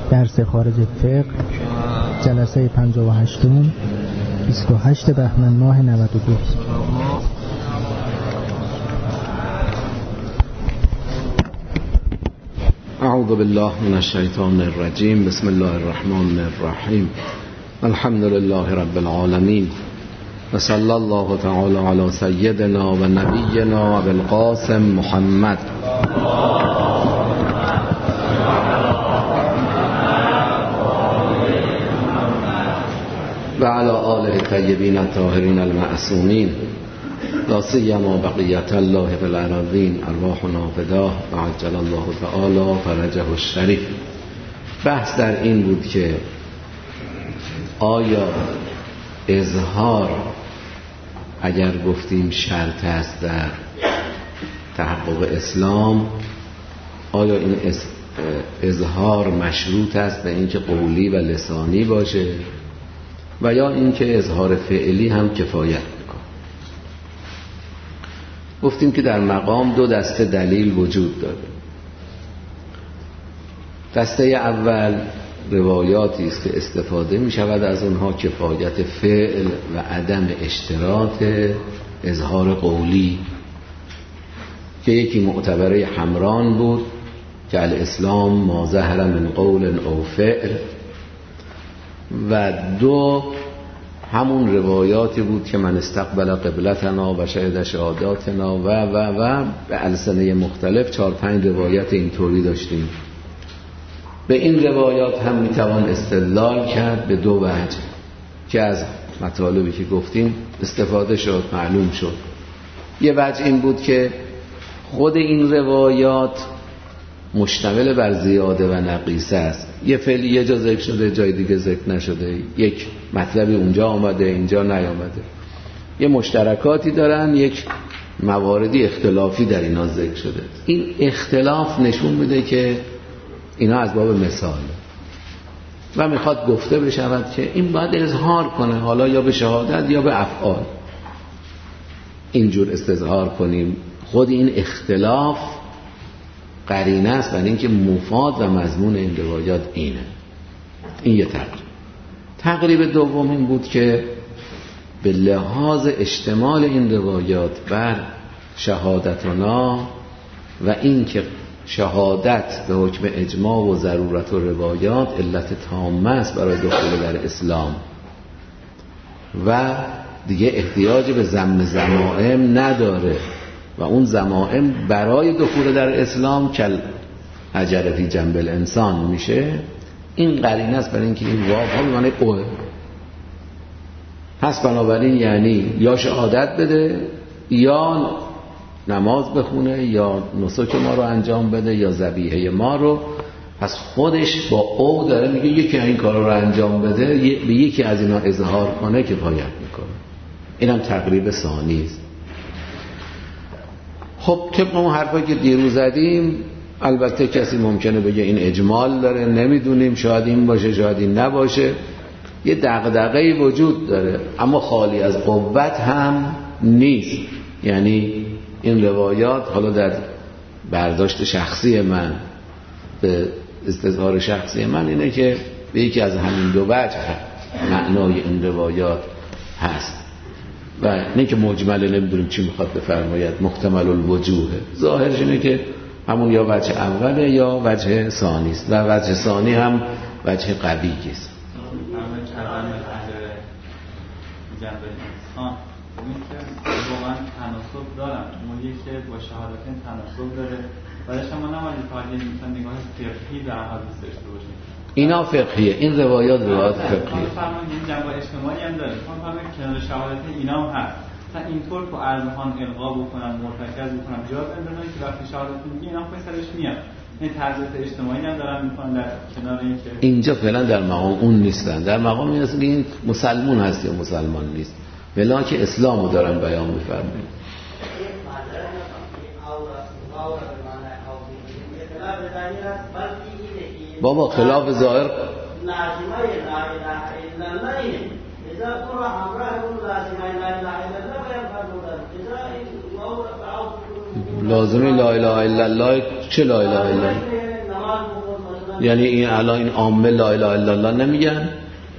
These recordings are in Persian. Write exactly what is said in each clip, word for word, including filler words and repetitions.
درس خارج فقه جلسه پنجاه و هشتم بیست و هشت بهمن ماه نود و دو. اعوذ بالله من الشیطان الرجیم. بسم الله الرحمن الرحیم. الحمد لله رب العالمین و صلی الله تعالی علی سیدنا و نبینا ابی القاسم محمد و علی آله الطیبین الطاهرین المعصومین لا سیما بقیت الله فی الارضین ارواحنا فداه و عجل الله تعالی فرجه الشریف. بحث در این بود که آیا اظهار اگر گفتیم شرط است در تحقق اسلام، آیا این اظهار مشروط است به اینکه قولی و لسانی باشه و یا اینکه اظهار فعلی هم کفایت میکنه؟ گفتیم که در مقام دو دسته دلیل وجود داره. دسته اول روایاتی است که استفاده می شود از اونها کفایت فعل و عدم اشتراط اظهار قولی، که یکی معتبره حمران بود که الاسلام ما ظهر من قول او فعل، و دو همون روایاتی بود که من استقبل قبلتنا و شهد شهاداتنا و و و به السنه مختلف چهار پنج روایت اینطوری داشتیم. به این روایات هم میتوان استدلال کرد به دو وجه که از مطالبی که گفتیم استفاده شد، معلوم شد. یه وجه این بود که خود این روایات مشتمل بر زیاده و نقیصه است. یه فعلی یه جا ذکر شده، جای دیگه ذکر نشده، یک مطلبی اونجا آمده اینجا نیامده. یه مشترکاتی دارن، یک مواردی اختلافی در اینا ذکر شده. این اختلاف نشون میده که اینا از باب مثال و میخواد گفته بشود که این باید اظهار کنه، حالا یا به شهادت یا به افعال اینجور استظهار کنیم. خود این اختلاف قرینه است برای اینکه مفاد و مضمون این روایات اینه. این یه تقریب. تقریب دوم این بود که به لحاظ اشتمال این روایات بر شهادتنا و این که شهادت به حکم اجماع و ضرورت و روایات علت تامه است برای دخول در اسلام و دیگه احتیاج به ضم ضمائم نداره و اون ضمائم برای دخول در اسلام کل اجر فی جنب الانسان میشه. این قرینه است برای اینکه این واو ها معنی اوه. پس بنابراین یعنی یا شهادت بده یا نماز بخونه یا نسک ما رو انجام بده یا ذبیحه ما رو. پس خودش با او داره میگه یکی این کارا رو انجام بده، به یکی از اینا اظهار کنه کفایت میکنه. اینم تقریب ثانی است. خب طبق اون حرفایی که دیروز زدیم، البته کسی ممکنه بگه این اجمال داره، نمیدونیم، شاید این باشه شاید این نباشه، یه دغدغه‌ای وجود داره، اما خالی از قوت هم نیست. یعنی این روایات، حالا در برداشت شخصی من، به استظهار شخصی من اینه که به یکی از همین دو وجه معنای این روایات هست و نه که مجمله نمیدونیم چی میخواد بفرماید، محتمل الوجوه. ظاهرش اینه که همون یا وجه اوله یا وجه ثانی است و وجه ثانی هم وجه قوی است. واقعا تناسب دارن، مولی که با شهادتین تناسب داره و شما نمایید فقط مثلا نگاه فقهی به حدیث داشته باشید. اینا فقهیه، این روایات روایات فقهیه. فرمایید این جنبه اجتماعی هم داره. چون فرمایید کنار شهادتین اینا هم هست. مثلا اینطور تو ارزخان القا بکنن، مرتکز بکنن، جا بندازن که وقتی شهادتین میگه اینا پسرش میاد. این تربیت اجتماعی هم دارن میکنن در کنار این که اینجا فعلا در مقام اون نیستن. در مقام این است که این مسلمان هست یا مسلمان نیست. ولی که اسلامو دارن بیان می‌فرمایند. بابا خلاف ظاهر لازمه لا اله الا الله. چه لا اله الا الله؟ یعنی این الان این عامه لا اله الا الله نمیگن،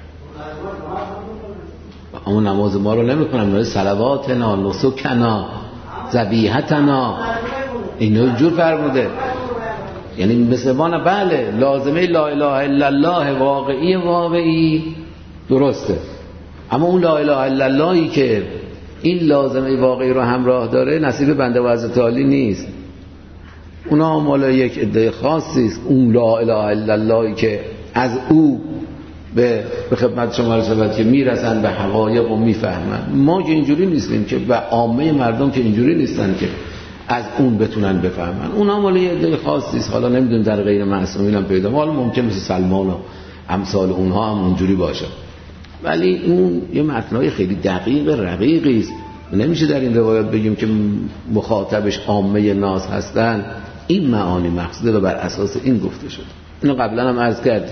اون نماز ما رو نمیکنن، میگن صلواتنا نسکنا ذبیحتنا، اینو جور فرموده. یعنی مثل ما نه، بله لازمه لا اله الا الله واقعی واقعی درسته، اما اون لا اله الا اللهی که این لازمه واقعی رو همراه داره نصیب بنده و حضرت علی نیست. اونا مال یک عده خاصی است. اون لا اله الا اللهی که از او به به خدمت شما رسید که میرسن به حقایق و میفهمن. ما که اینجوری نیستیم که، و عامه مردم که اینجوری نیستن که از اون بتونن بفهمن. اونا مال یک عده خاصی است. حالا نمیدونم در غیر معصومین هم پیدا، حالا ممکن مثل سلمان و امثال اونها هم اونجوری باشه، ولی اون یه متنای خیلی دقیق رقیقی است. نمیشه در این روایات بگیم که مخاطبش عامه ناس هستن. این معانی مقصوده و بر اساس این گفته شد. اینو قبلا هم عرض کردیم.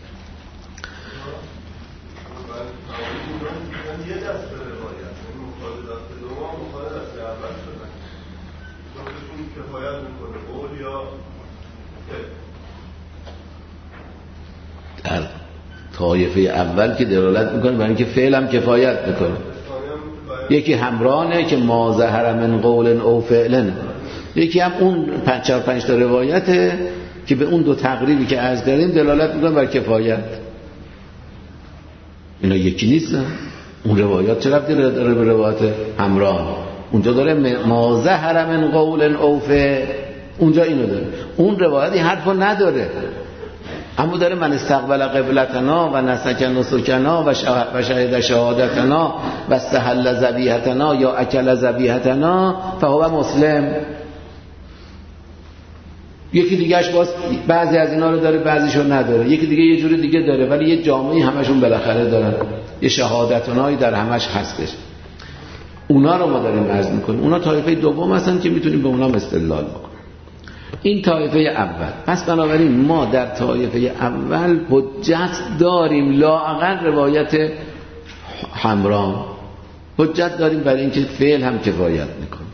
در طایفه اول که دلالت میکنه برای اینکه فعل هم کفایت میکنه. یکی همرانه که ما ظهر من قول او فعلن، یکی هم اون پنج چهار پنج تا روایته که به اون دو تقریبی که عرض کردیم دلالت میکنه بر کفایت. اینا یکی نیستن. اون روایات چه ربطی داره به روایت همران؟ اونجا داره ما ظهر من قول او فعل، اونجا اینو داره. اون روایتی حرفو نداره، اما داره من استقبل قبلتنا و نسک نسکنا و شهد شهادتنا و استحل ذبیحتنا یا اکل ذبیحتنا فهو مسلم. یکی دیگهش باز بعضی از اینا رو داره، بعضیشو نداره. یکی دیگه یه جوری دیگه داره، ولی یه جامعه همشون بالاخره دارن، یه شهادتنایی در همش هستش. اونا رو ما داریم عرض میکنیم. اونا طایفه دوم هستن که میتونیم به اونا استدلال بکنیم. این طایفه اول. پس بنابراین ما در طایفه اول حجت داریم، لااقل روایت همران حجت داریم برای اینکه فعل هم کفایت میکنه.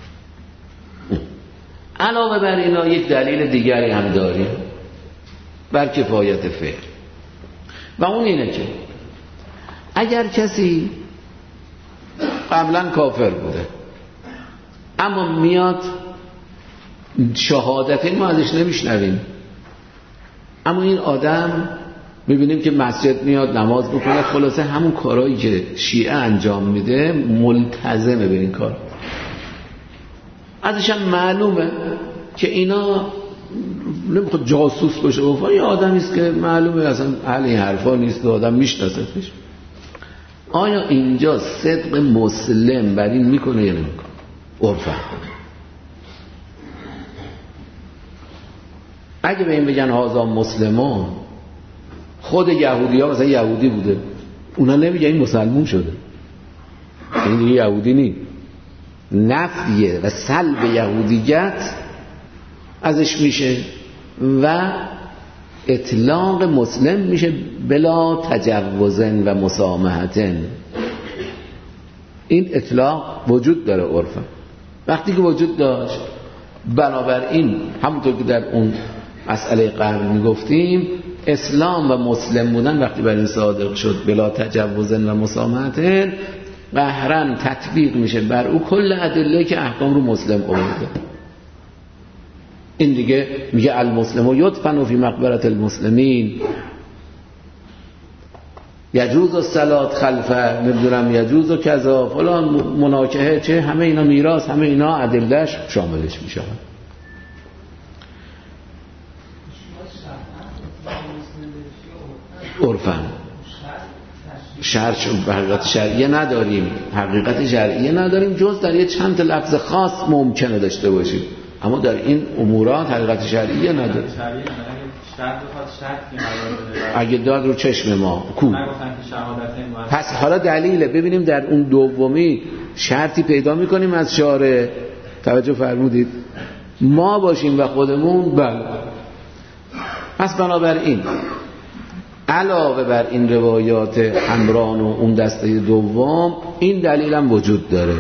علاوه بر اینا یک دلیل دیگری هم داریم بر کفایت فعل، و اون اینه که اگر کسی قبلا کافر بوده اما میاد شهادت ما ازش نمیشنویم، اما این آدم میبینیم که مسجد میاد نماز بکنه، خلاصه همون کارهایی که شیعه انجام میده ملتزمه به این کار، ازش هم معلومه که اینا نمیخواد جاسوس باشه، و یه آدمی است که معلومه اصلا اهل این حرفا نیست، آدم میشناسدش. آیا اینجا صدق مسلم بر این میکنه یا نمیکنه؟ عرفا اگه به این بگن هازا مسلمان، خود یهودی ها مثلا یهودی بوده، اونا نمیگن این مسلمون شده، این دیگه یهودی نی، نفیه و سلب یهودیت ازش میشه و اطلاق مسلم میشه بلا تجوزن و مسامحتن. این اطلاق وجود داره عرفا. وقتی که وجود داشت، بنابراین همونطور که در اون مسئله قبل میگفتیم، اسلام و مسلم بودن وقتی بر این صادق شد بلا تجوزن و مسامحتن، قهرن تطبیق میشه بر او کل ادله که احکام رو مسلم آورده. این دیگه میگه المسلم یدفن فی مقبرة المسلمین، یجوز الصلاة خلفه، نمیدونم یجوز و کذا فلان مناکحه، چه همه اینا میراث، همه اینا ادلهش شاملش میشه. عرفاً شرع حقیقت شرعیه نداریم، حقیقت شرعیه نداریم جز در یه چند لفظ خاص ممکنه داشته باشیم، اما در این امورات حقیقت شرعیه نداریم. اگه داد رو چشم ما کو. پس حالا دلیله، ببینیم در اون دومی شرطی پیدا میکنیم از شارع، توجه فرمودید، ما باشیم و خودمون. بله. پس بنابراین علاوه بر این روایات همران و اون دسته دوم، این دلیل هم وجود داره.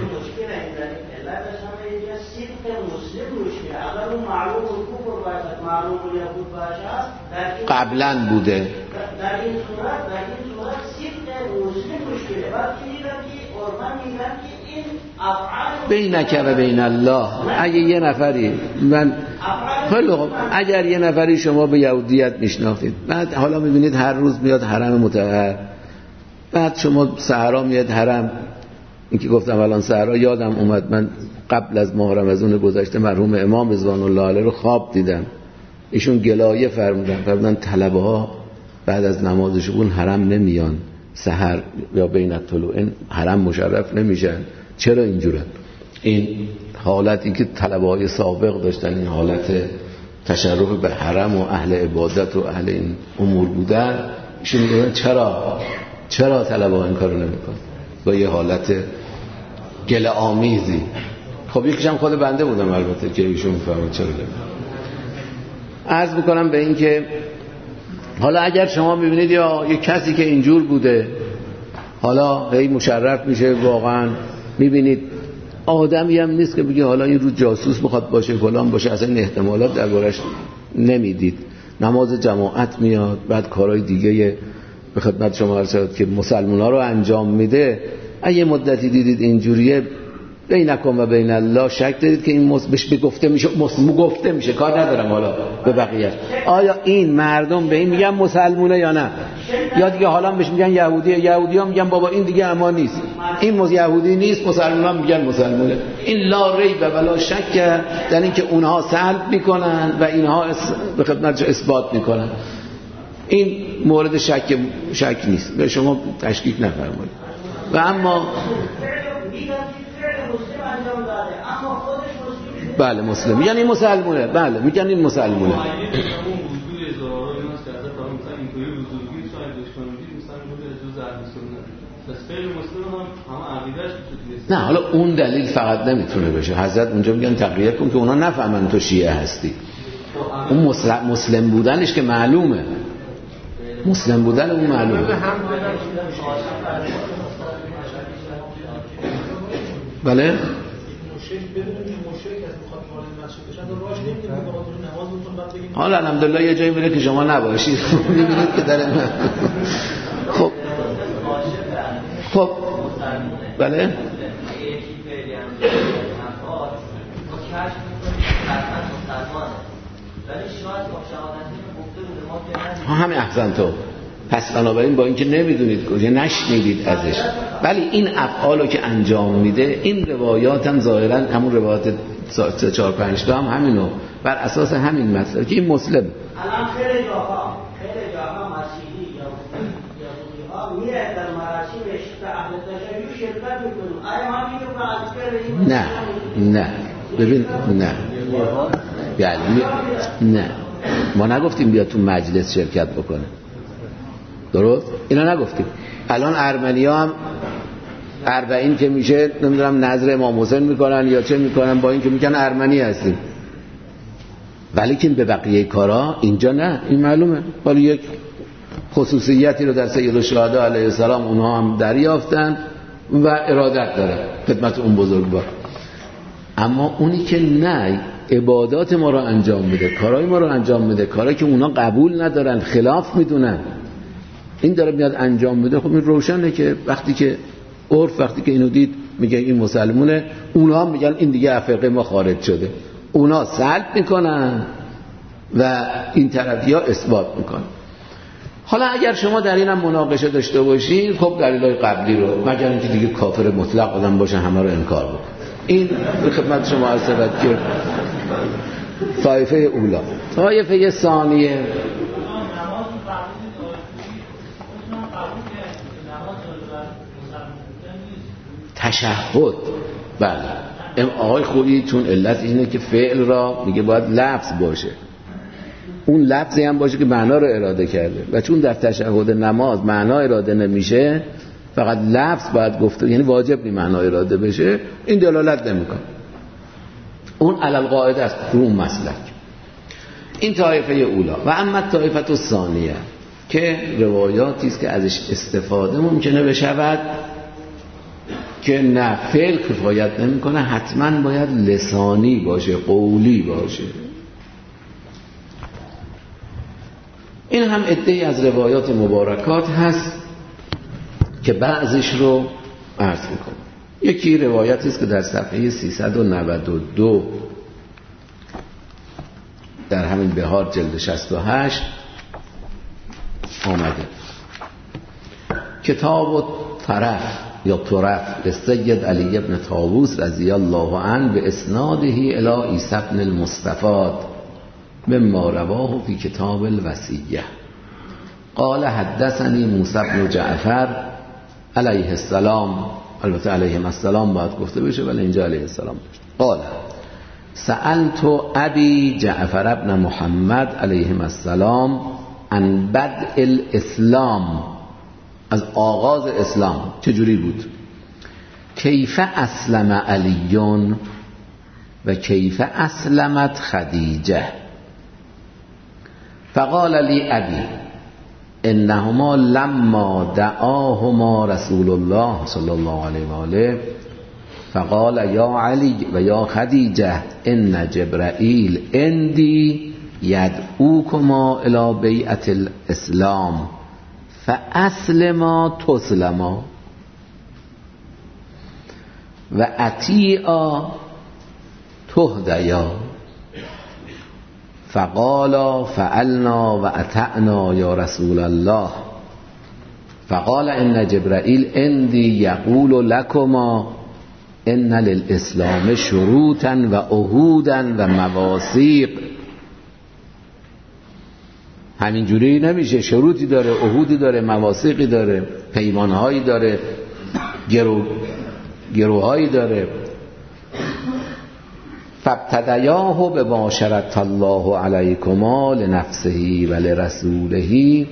قبلا بوده. در این صورت در این صورت صدق مسلم مشکله. وقتی میگم که قرآن میگم که این افعال بینک و بین الله، اگه یه نفری من خیلی خوب، اگر یه نفری شما به یهودیت میشناختید، بعد حالا میبینید هر روز میاد حرم مطهر، بعد شما سحرا میاد حرم، این که گفتم الان سحرا یادم اومد، من قبل از ماه رمضان گذشته مرحوم امام رضوان الله علیه رو خواب دیدم، ایشون گلایه فرمودن فرمودن طلبه ها بعد از نمازشون حرم نمیان، سحر یا بین الطلوعین حرم مشرف نمیشن. چرا اینجوره؟ این حالتی که طلبه های سابق داشتن، این حالت تشرف به حرم و اهل عبادت و اهل این امور بودن، ایشون میگن چرا چرا طلبه ها این کارو نمیکنن؟ با یه حالت گله آمیزی. خب یکیش هم خود بنده بودم البته که ایشون میفهمه چرا نمیکنن. عرض میکنم به این که حالا اگر شما میبینید یا یک کسی که اینجور بوده حالا هی مشرف میشه، واقعا میبینید آدمی هم نیست که بگه حالا این رو جاسوس میخواد باشه فلان باشه، اصلا این احتمالات دربارش نمیدید. نماز جماعت میاد، بعد کارهای دیگه به خدمت شما عرض شد که مسلمونا رو انجام میده. اگه مدتی دیدید اینجوریه، بینکم و بین الله شک دارید که این مصبش بگفته میشه، مصمو گفته میشه، کار ندارم حالا به بقیه. آیا این مردم به این میگن مسلمونه یا نه؟ یا دیگه حالا بهش میگن یهودیه، یهودی ها میگن بابا این دیگه اما نیست، این مز یهودی نیست، مسلمان ها میگن مسلمونه. این لا ریب ولا شک در این که اونها سلب میکنن و اینها به خدمت اثبات میکنن. این مورد شک شک نیست، به شما تشکیک نفرمایید. و اما بله مسلم، یعنی مسلمونه، بله میگن این مسلمونه. نه حالا اون دلیل فقط نمیتونه بشه. حضرت اونجا میگن تقیه کن که اونا نفهمن تو شیعه هستی. اون مسلم, مسلم بودنش که معلومه، مسلم بودن اون معلومه. بله حالا الحمدلله یه جایی میره که شما نباشید میبینید که در من خب خب بله ها همه احسن تو. پس بنابراین با اینکه نمیدونید کجا نشنیدید ازش، ولی این افعالو که انجام میده، این روایات هم ظاهرا همون روایات سه چهار پنج تا هم همینو بر اساس همین مسئله که این مسلم الان خیلی جاها خیلی جاها مسیحی یا یهودی‌ها میره در مراسمش به اهل تشیع شرکت میکنن. آیا همین رو به نه نه ببین نه یعنی نه ما نگفتیم بیا تو مجلس شرکت بکنه، درست؟ اینا نگفتیم. الان ارمنی‌ها هم اربعین که میشه نمیدونم نظر امام حسین میکنن یا چه میکنن، با این که میگن ارمنی هستیم، ولی که به بقیه کارا اینجا نه. این معلومه، ولی یک خصوصیتی رو در سید الشهدا علیه السلام اونها هم دریافتن و ارادت داره خدمت اون بزرگوار. اما اونی که نه عبادات ما رو انجام میده، کارهای ما رو انجام میده، کارهایی که اونا قبول ندارن، خلاف میدونن، این داره میاد انجام میده. خب این روشنه که وقتی که عرف وقتی که اینو دید میگه این مسلمونه، اونها میگن این دیگه فرقه ما خارج شده، اونا سلب میکنن و این طرفی ها اثبات میکنن. حالا اگر شما در اینم مناقشه داشته باشید، خب دلیلای قبلی رو، مگر اینکه دیگه کافر مطلق آدم باشه همه رو انکار بکنه. این به خدمت شما عرض شود که طایفه اولا. طایفه ثانیه تشهد. بله آقای خویی چون علت اینه که فعل را میگه باید لفظ باشه، اون لفظی هم باشه که معنا رو اراده کرده، و چون در تشهد نماز معنا اراده نمیشه، فقط لفظ باید گفته، یعنی واجب نی معنا اراده بشه، این دلالت نمیکنه. اون علل قاعده است رو اون مسلک. این طایفه اولا. و اما طایفه الثانیه که روایاتی است که ازش استفاده ممکنه بشود که نه فعل کفایت نمیکنه، حتما باید لسانی باشه، قولی باشه. این هم عده‌ای از روایات مبارکات هست که بعضیش رو عرض میکنم. یکی روایتی است که در صفحه سیصد و نود و دو در همین بهار جلد شصت و هشت آمده. کتاب طرف یا طرف لسید علی ابن طاووس رضی الله عنه به اسناده الی عیسی ابن المستفاد مما رواه فی کتاب الوصیه قال حدثنی موسی بن جعفر علیه السلام، البته علیه السلام باید گفته بشه ولی اینجا علیه السلام بشه. قال سألت ابی جعفر ابن محمد علیه السلام عن بدء الاسلام، از آغاز اسلام چجوری بود؟ کیف اسلم علیون و کیف اسلمت خدیجه؟ فقال لی ابی انهما لما دعاهما رسول الله صلی الله علیه و آله فقال یا علی و یا خدیجه ان جبرائیل عندی یدعوکما الی بیعت الاسلام فاسلما تسلما و اطیعا تهدیا. فقالا فعلنا و اطعنا یا رسول الله. فقال ان جبرائیل عندی یقول لکما ان للاسلام شروطا و عهودا و مواثیق. همینجوری نمیشه، شروطی داره، عهودی داره، مواثیقی داره، پیمانهایی داره، گرو گروهایی داره. فابتدیاه به باشرت الله علیکما لنفسه و لرسوله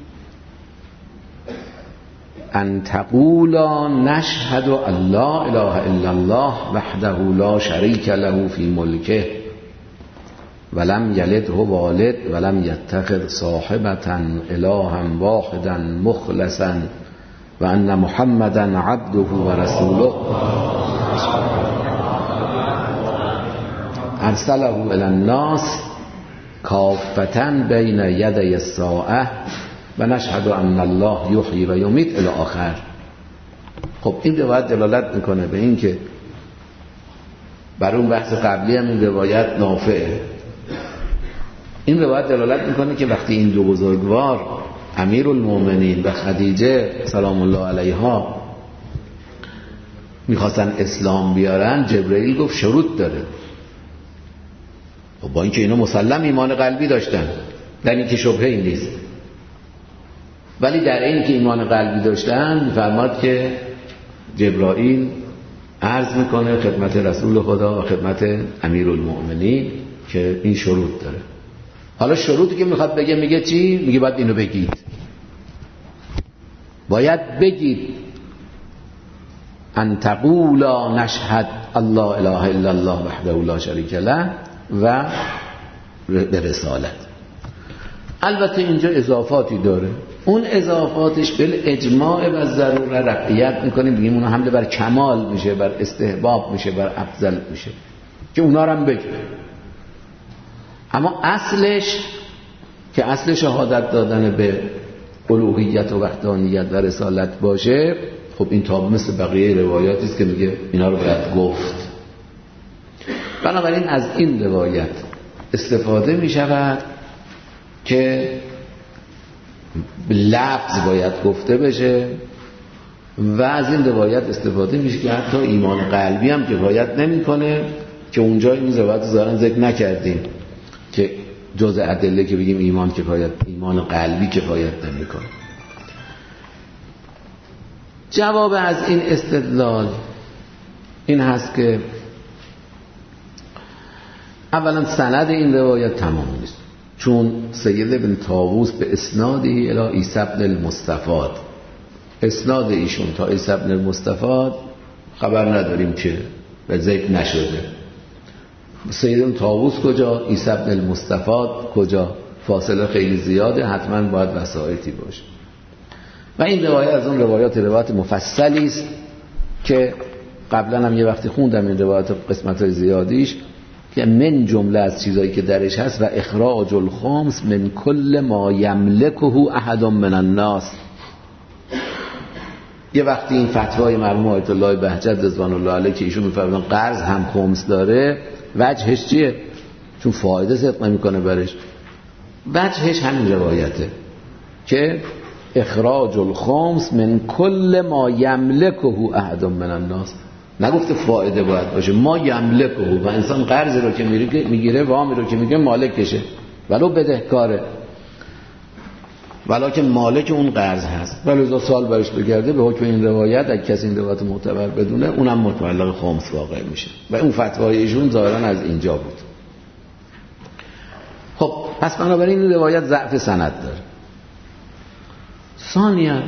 ان تقولا نشهد ان لا اله الا الله وحده لا شریک له فی ملکه ولم یلده والد ولم یتخذ صاحبة الها واحدا مخلصا و ان محمدا عبده و رسوله ارسله الی الناس کافة بین یدی الساعه و نشهد ان الله یحیی و یمیت الی آخر. خب این روایت دلالت میکنه به این که بر اون بحث قبلی هم این روایت نافعه. این روایت دلالت میکنه که وقتی این دو بزرگوار امیرالمومنین و خدیجه سلام الله علیها میخواستن اسلام بیارن، جبرئیل گفت شروط داره. با اینکه اینا مسلم ایمان قلبی داشتن، در این که شبهه‌ای نیست، ولی در این که ایمان قلبی داشتن میفرماد که جبرائیل عرض میکنه خدمت رسول خدا و خدمت امیرالمومنین که این شروط داره. حالا شروطی که میخواد بگه میگه چی؟ میگه باید اینو بگید، باید بگید ان تقولا نشهد الله اله الا الله وحده لا شریک له و به رسالت. البته اینجا اضافاتی داره، اون اضافاتش بالاجماع و ضروره رفعیت میکنیم، بگیم اون حمله بر کمال میشه، بر استحباب میشه، بر افضل میشه که اونا رو هم بگیم. اما اصلش که اصل شهادت دادن به الوهیت و وحدانیت و رسالت باشه، خب این تابع مثل بقیه روایاتی است که میگه اینا رو باید گفت. بنابراین از این روایت استفاده میشود که لفظ باید گفته بشه و از این روایت استفاده میشه که حتی ایمان قلبی هم کفایت نمیکنه، که اونجا این روایت ظاهرا ذکر نکردیم که جز ادله که بگیم ایمان کفایت، ایمان قلبی کفایت نمیکنه. جواب از این استدلال این هست که اولا سند این روایت تمام نیست، چون سید ابن طاووس به اسناده الی عیسی ابن المستفاد، اسناد ایشون تا عیسی ابن المستفاد خبر نداریم که به ذکر نشده. سید ابن طاووس کجا، عیسی ابن المستفاد کجا، فاصله خیلی زیاده، حتما باید وسایطی باشه. و این روایت از اون روایات روایت مفصلی است که قبلا هم یه وقتی خوندم این روایت قسمت‌های زیادیش، که من جمله از چیزایی که درش هست و اخراج الخمس من کل ما یملکه احد من الناس. یه وقتی این فتوای مرحوم آیت الله بهجت رضوان الله علیه که ایشون می‌فرمایند قرض هم خمس داره، وجهش چیه؟ چون فایده صدق نمی‌کنه برش. وجهش همین روایته که اخراج الخمس من کل ما یملکه احد من الناس. نگفته فایده باید باشه، ما یملکه، و انسان قرض رو که میگیره وامی رو که میگه مالکشه ولو بدهکاره، ولکن مالک اون قرض هست، ولی از سال برش بگرده به حکم این روایت اگه کسی این روایت معتبر بدونه اونم متعلق خمس واقع میشه و اون فتوای ایشون ظاهرا از اینجا بود. خب پس بنابراین این روایت ضعف سند داره. ثانیا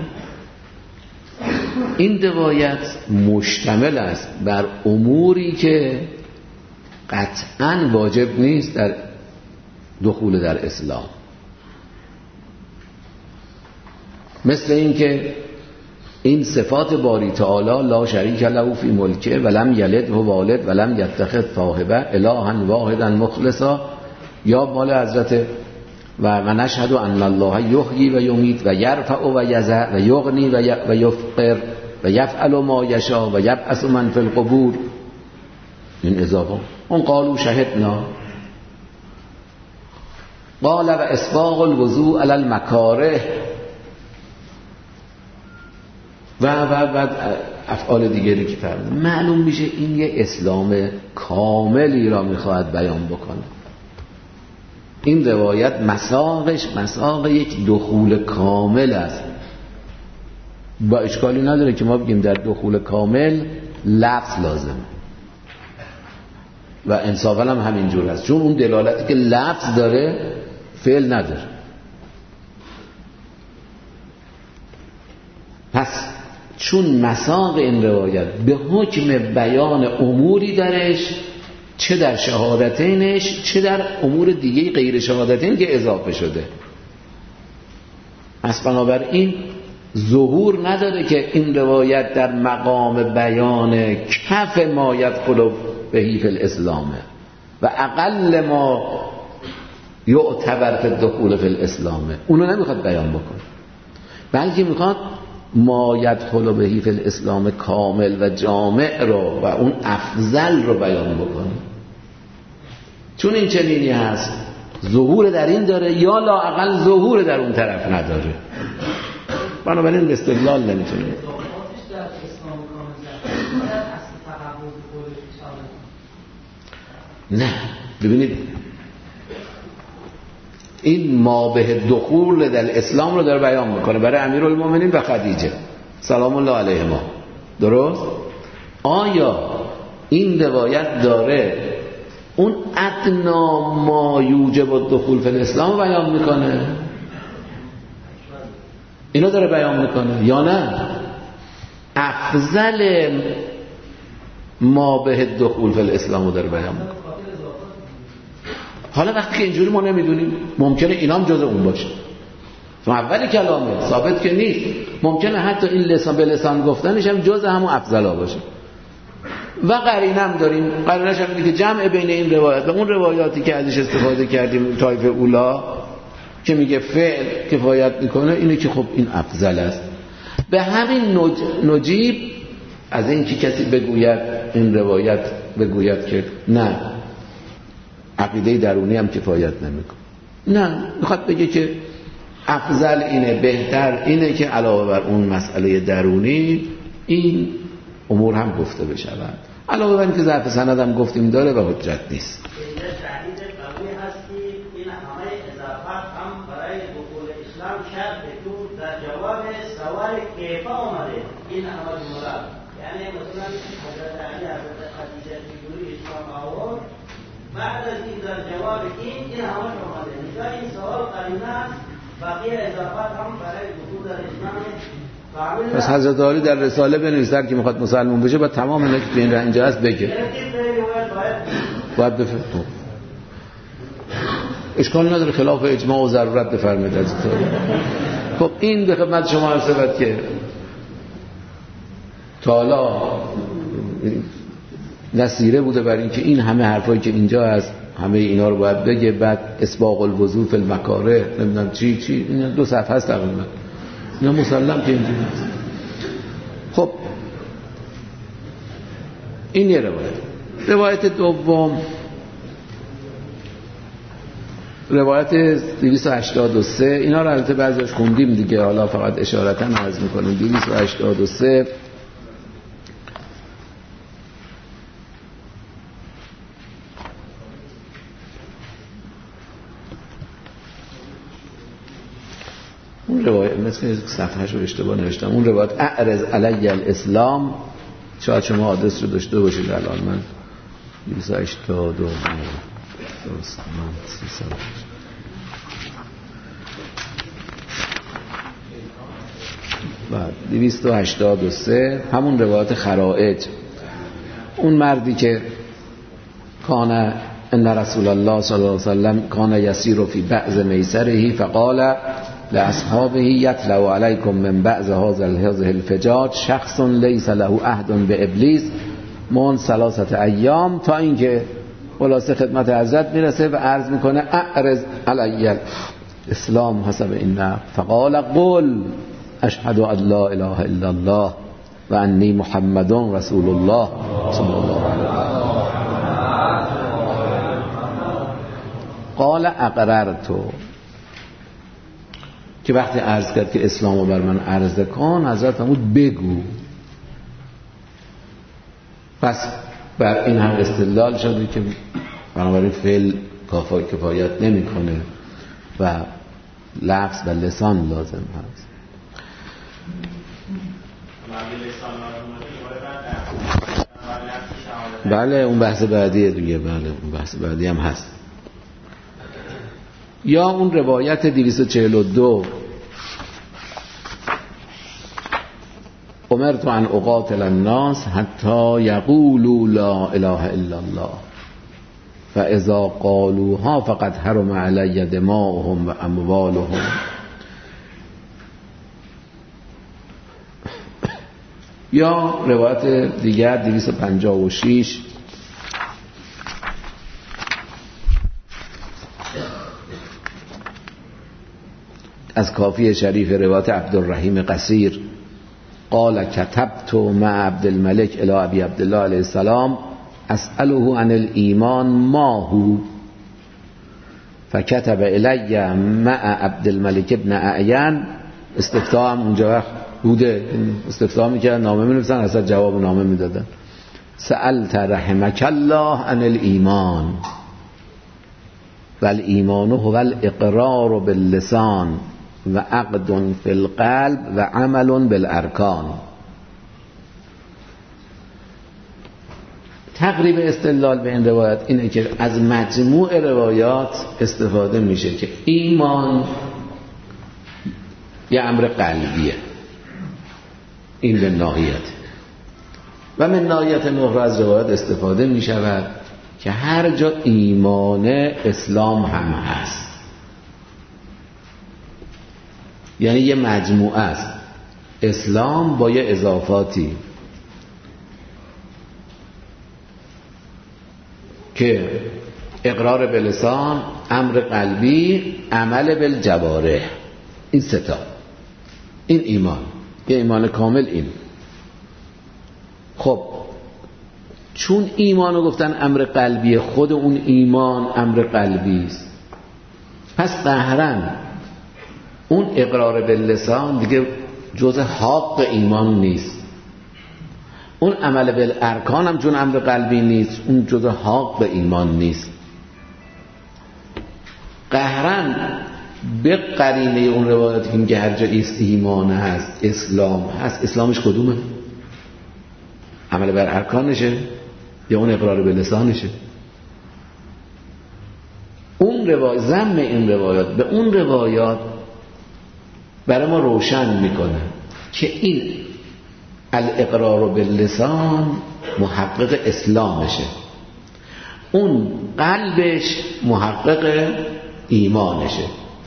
این روایت مشتمل است بر اموری که قطعاً واجب نیست در دخول در اسلام، مثل این که این صفات باری تعالی لا شریک له فی ملکه ولم یلد و والد ولم یتخذ صاحبه الها واحدا مخلصا، یا مال حضرت و من نشهد ان الله یحیی و یمیت و یرفع و یضع و یغنی و یفقر و یفعل ما یشاء و یبعث من فی القبور. این اضافه اون قالوا شهدنا قال و اسباغ الوضوء علی المکاره و و افعال دیگری که فرمود. معلوم میشه این یه اسلام کاملی را میخواهد بیان بکنه. این روایت مساقش مساق یک دخول کامل است. با اشکالی نداره که ما بگیم در دخول کامل لفظ لازمه و انصافا هم همینجور است، چون اون دلالتی که لفظ داره فعل نداره. پس چون مساق این روایت به حکم بیان اموری درش، چه در شهادتینش چه در امور دیگه غیر شهادتین که اضافه شده، پس بنابراین ظهور نداره که این روایت در مقام بیان کف ما یدخل بهی فی الاسلامه و اقل ما یعتبر فی الدخول فی الاسلامه. اونو نمیخواد بیان بکنه، بلکه میخواد ما یدخل بهی فی الاسلام کامل و جامع رو و اون افضل رو بیان بکنه. چون این چنینی هست، ظهور در این داره یا لااقل ظهور در اون طرف نداره، بنابراین به استدلال نمیتونه. نه ببینید این ما به دخول در اسلام رو داره بیان میکنه برای امیرالمومنین و خدیجه سلام الله علیهما. درست؟ آیا این روایت داره اون ادنا ما یوجب الدخول فی الاسلام بیان میکنه؟ اینو داره بیان میکنه یا نه افضل ما به دخول فی الاسلام رو داره بیان میکنه؟ حالا وقتی که اینجوری ما نمیدونیم، ممکنه اینام جز اون باشه، چون اولی کلامه ثابت که نیست، ممکنه حتی این لسان به لسان گفتنش هم جز همون افضلا باشه. و قرینه هم داریم، قرینه‌اش هم اینه که جمع بین این روایت و اون روایاتی که ازش استفاده کردیم طایفه اولا که میگه فعل کفایت میکنه، اینه که خب این افضل است. به همین نج... نجیب از این که کسی بگوید این روایت بگوید که نه عقیده درونی هم کفایت نمیکنه، نه میخواد بگه که افضل اینه، بهتر اینه که علاوه بر اون مسئله درونی این امور هم گفته بشود. علاوه بر اینکه ضعف سند هم گفتیم داره و حجت نیست. این همه مراد یعنی مثلا حضرت علی حضرت خدیجه فیگوری اسلام آورد بعد از این در جواب این این همه اومده. مثلا این سوال قرینه بقیه اضافات هم برای دخول در اسلام. پس حضرت علی در رساله بنویسه که میخواد مسلمان بشه باید تمام اینا که تو این اینجا هست بگه، باید بفهم. اشکال نداره خلاف اجماع و ضرورت بفرمایید حضرت علی. خب این به خدمت شما عرض که تا حالا نصیره بوده برای اینکه این همه حرفایی که اینجا هست همه اینا رو باید بگه، بعد اسباق الوضوء فی المکاره نمیدونم چی چی، این دو صفحه است تقریبا، اینا مسلم که اینجوری هست. خب این یه روایت. روایت دوم روایت دویست و هشتاد و سه، اینا رو البته بعضیش خوندیم دیگه، حالا فقط اشارتا عرض میکنیم. دویست و هشتاد و سه اون روایت مثل صفحهش رو اشتباه نوشتم، اون روایت اعرض علی الاسلام، شاید شما آدرس رو داشته باشید الان. من دویست و هشتاد و درست من سی سال بعد دویست و هشتاد و سه همون روایت خرائج، اون مردی که کان ان رسول الله صلی الله علیه وسلم کان یسیر فی بعض میسره فقال لاصحابه یتلو علیکم من بعض هذه الفجاج شخص لیس له عهد به ابلیس من ثلاثه ایام، تا اینکه خلاصه خدمت حضرت میرسه و عرض میکنه اعرض علی اسلام حسب این نقل، فقال قل اشهد ان لا اله الا الله و انی محمد رسول الله صلی الله علیه و قال اقررت، که وقتی عرض کرد که اسلامو بر من عرض کن، حضرت فرمود بگو. پس بر این هم استدلال شده که بنابراین فعل کافی کفایت نمیکنه و لفظ و لسان لازم هست. بله اون بحث بعدیه دیگه، بله اون بحث بعدی هم هست. یا اون روایت دویست و چهل و دو امرت ان اقاتل الناس حتی یقولوا لا اله الا الله فاذا قالوها فقد حرم علی دماؤهم و اموالهم. یا روایت دیگر دویست و پنجاه و شش از کافی شریف، روایت عبدالرحیم قصیر قال كتبت مع عبد الملك الى ابي عبد الله علیه السلام اسأله عن الایمان ما هو فكتب الي مع عبد الملك ابن اعین. استفتاء هم اونجا وقت بوده، استفتاء میکردن، نامه مینوشتن، اصلا جواب نامه میدادن. سألت رحمك الله عن الایمان والایمان هو الاقرار باللسان و عقد فی القلب و عمل بالارکان. تقریب استدلال به این روایت اینه که از مجموع روایات استفاده میشه که ایمان یه امر قلبیه، این به ناحیت، و من ناحیت نخرى از روایت استفاده میشود که هر جا ایمان اسلام هم هست، یعنی یه مجموعه است، اسلام با یه اضافاتی که اقرار به لسان، امر قلبی، عمل بالجوارح، این ستا، این ایمان، یه ایمان کامل. این خب چون ایمانو گفتن امر قلبی، خود اون ایمان امر قلبی است، پس قهرن اون اقرار به لسان دیگه جزء حق ایمان نیست، اون عمل بالارکان هم چون امر قلبی نیست، اون جزء حق ایمان نیست. قهرن به قرینه اون روایتی که هر جا ایمان هست اسلام هست، اسلامش کدومه؟ عمل بر ارکانشه یا اون اقرار به لسانشه؟ اون روایت، ضم این روایات به اون روایات برای ما روشن میکنه که این الاقرار باللسان محقق اسلامشه، اون قلبش محقق ایمانشه،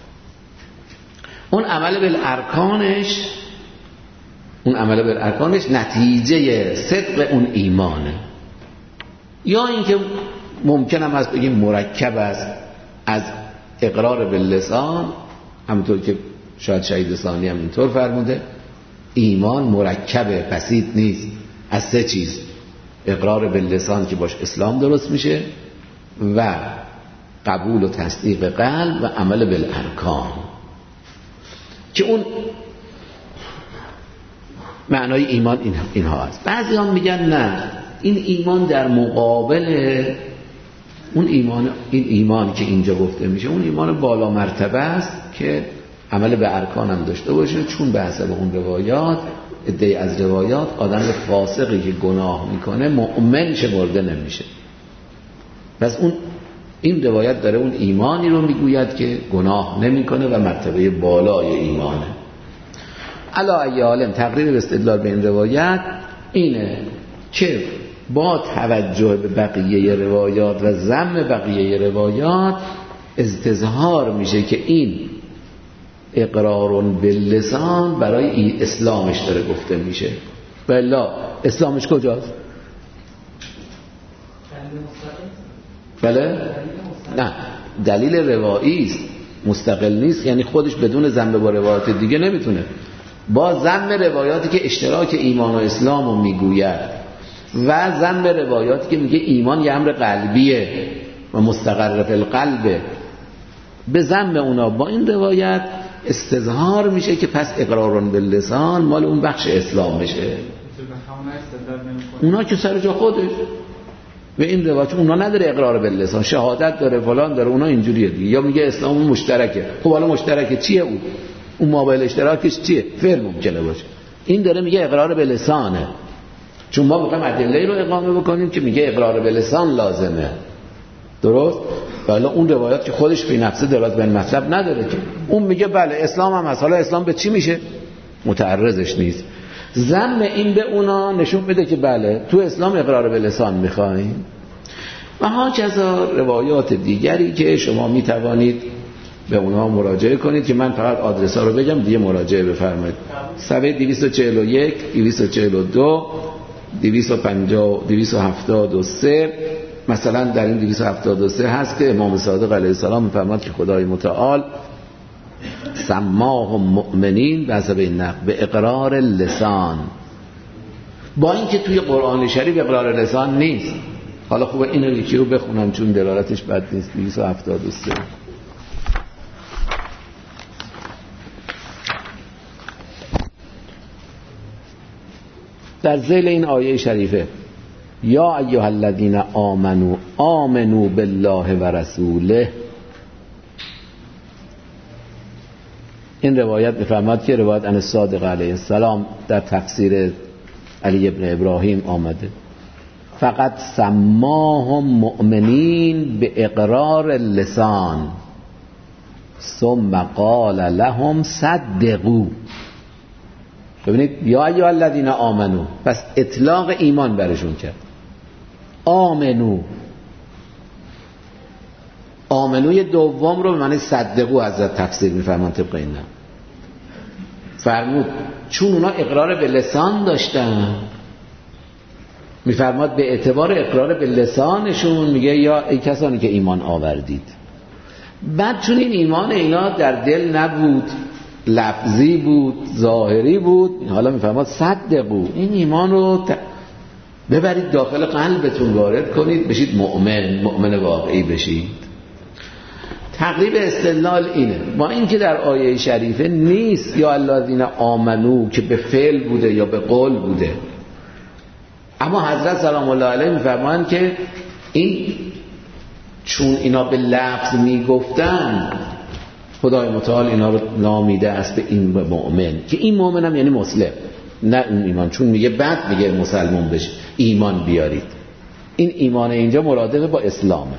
اون عمل بالارکانش اون عمل بالارکانش نتیجه صدق اون ایمانه. یا اینکه ممکن هم هست بگیم مرکب است از اقرار باللسان، همونطور که شاید شهید ثانی هم اینطور فرموده، ایمان مرکب بسیط نیست، از سه چیز: اقرار باللسان که باش اسلام درست میشه و قبول و تصدیق قلب و عمل بالارکان، که اون معنای ایمان این اینها هست. بعضی هم میگن نه، این ایمان در مقابل اون ایمان، این ایمانی که اینجا گفته میشه اون ایمان بالا مرتبه است که عمل به ارکان هم داشته باشه، چون به حسب اون روایات، عده‌ای از روایات، آدم فاسقی که گناه میکنه مؤمن شمرده نمیشه. پس اون این روایت داره اون ایمانی رو میگوید که گناه نمیکنه و مرتبه بالای ایمانه. علا ای عالم تقریر به استدلال به این روایت اینه که با توجه به بقیه روایات و ذم بقیه روایات استظهار میشه که این اقرار باللسان برای اسلامش داره گفته میشه. بلا اسلامش کجاست؟ بله؟ نه، دلیل روایی است، مستقل نیست، یعنی خودش بدون ذم با روایات دیگه نمیتونه. با ذم روایاتی که اشتراک ایمان و اسلام رو میگوید و ذم روایاتی که میگه ایمان یه امر قلبیه و مستقر فی القلبه، به ذم اونا با این روایت استظهار میشه که پس اقرار باللسان مال اون بخش اسلام میشه. اونا که سر جا خودش به این روایت، اونا نداره اقرار باللسان، شهادت داره، فلان داره، اونا اینجوریه دیگه. یا میگه اسلام مشترکه، خب حالا مشترکه چیه اون؟ اون مابل اشتراکش چیه؟ فعل ممکنه باشه. این داره میگه اقرار باللسانه، چون ما میخوایم ادله رو اقامه بکنیم که میگه اقرار باللسان لازمه. درست؟ ولی اون روایت که خودش فی نفسه دراز به مطلب نداره که اون میگه بله اسلام هم هست، حالا اسلام به چی میشه؟ متعرضش نیست. ذم این به اونا نشون میده که بله تو اسلام اقرار باللسان میخوایم. و هاکذا روایات دیگری که شما میتوانید به اونها مراجعه کنید که من فقط آدرس ها رو بگم دیگه مراجعه بفرمایید. صفحه دویست و چهل و یک، دویست و چهل و دو، دویست و پنجاه، دویست و هفتاد و سه. مثلا در این دویست و هفتاد و سه هست که امام صادق علیه السلام میفرماد که خدای متعال سماهم مؤمنین به حسب این نقل به اقرار لسان، با اینکه توی قرآن شریف اقرار لسان نیست. حالا خوبه اینو یکی رو بخونم چون دلالتش بد نیست. دویست و هفتاد و سه در ذیل این آیه شریفه یا ایها الذین آمنو آمنو بالله و رسوله، این روایت میفرماد که روایت عن الصادق علیه السلام در تفسیر علی ابن ابراهیم آمده فقط سماهم مؤمنین به اقرار اللسان ثم قال لهم صدقوا. ببینید یا ایها الذین آمنو، پس اطلاق ایمان برشون کرد. آمنو، آمنوی دوم رو به معنی صدقوا حضرت تفسیر میفرمان طبق اینا فرمود چون اونا اقرار به لسان داشتن، میفرماد به اعتبار اقرار به لسانشون میگه یا ای کسانی که ایمان آوردید. بعد چون این ایمان اینا در دل نبود، لفظی بود، ظاهری بود، حالا میفرماد صدقوا، این ایمان رو ببرید داخل قلبتون وارد کنید، بشید مؤمن، مؤمن واقعی بشید. تقریب استدلال اینه، با اینکه در آیه شریفه نیست یا الذین آمنو که به فعل بوده یا به قول بوده، اما حضرت سلام الله علیه میفرمایند که این چون اینا به لفظ میگفتن خدای متعال اینا رو نامیده است به این مؤمن، که این مؤمن هم یعنی مسلم، نه اون ایمان، چون میگه بعد میگه مسلمان بشه ایمان بیارید. این ایمان اینجا مرادف با اسلامه.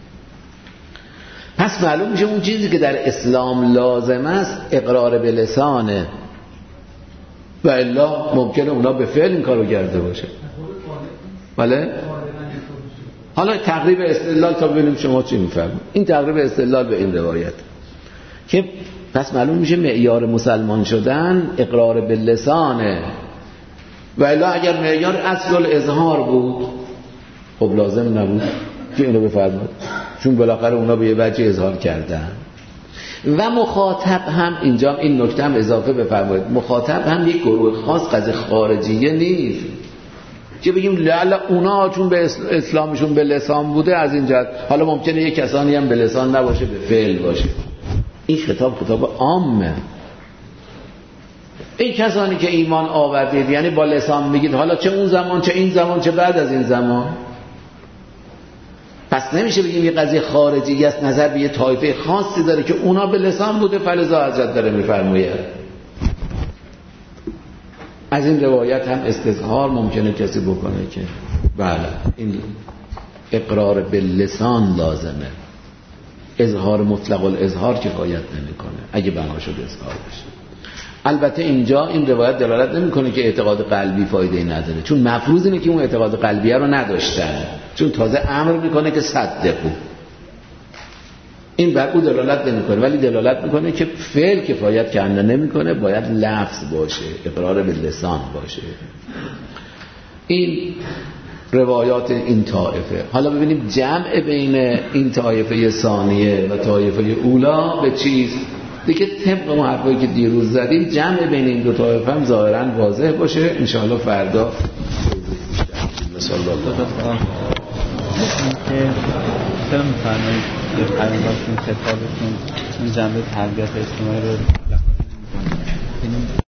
پس معلوم میشه اون چیزی که در اسلام لازم است اقرار به لسانه و الا ممکنه اونا به فعل این کارو کرده باشه. بله؟ حالا تقریب استدلال تا ببینیم شما چی میفهمید. این تقریب استدلال به این روایت که پس معلوم میشه معیار مسلمان شدن اقرار به لسانه و الا اگر معیار اصل الاظهار بود خب لازم نبود که اینو بفرماد، چون بالاخره اونا به یه وجه اظهار کردن. و مخاطب هم اینجا این نکته هم اضافه بفرمایید، مخاطب هم یک گروه خاص قضیه خارجیه نیست که بگیم لعل اونا چون به اسلامشون به لسان بوده از این جهت، حالا ممکنه یک کسانی هم به لسان نباشه به فعل باشه. این خطاب خطاب عامه. این کسانی که ایمان آوردید یعنی با لسان میگید، حالا چه اون زمان چه این زمان چه بعد از این زمان، پس نمیشه بگیم یه قضیه خارجی است نظر به یه طایفه خاصی داره که اونا به لسان بوده فلذا حضرت داره میفرماید. از این روایت هم استظهار ممکنه کسی بکنه که بله این اقرار به لسان لازمه، اظهار مطلق الاظهار کفایت نمیکنه اگه بنا شده اظهار بشه. البته اینجا این روایت دلالت نمیکنه که اعتقاد قلبی فایده نداره، چون مفروض اینه که اون اعتقاد قلبیه رو نداشتن، چون تازه امر میکنه که صدقو. این بر او دلالت نمیکنه، ولی دلالت میکنه که فعل کفایت کنده نمیکنه، باید لفظ باشه، اقرار به لسان باشه. این روایات این طایفه. حالا ببینیم جمع بین این طایفه ثانیه و طایفه اولا به چیست دیگه. طبق اون حرفایی که دیروز زدیم جمع بین این دو طایفه هم ظاهرا واضح باشه. انشاءالله فردا مثال الله که چرا میفرمایید که پیامبرشون خطابشون اون جنبه تربیت اجتماعی رو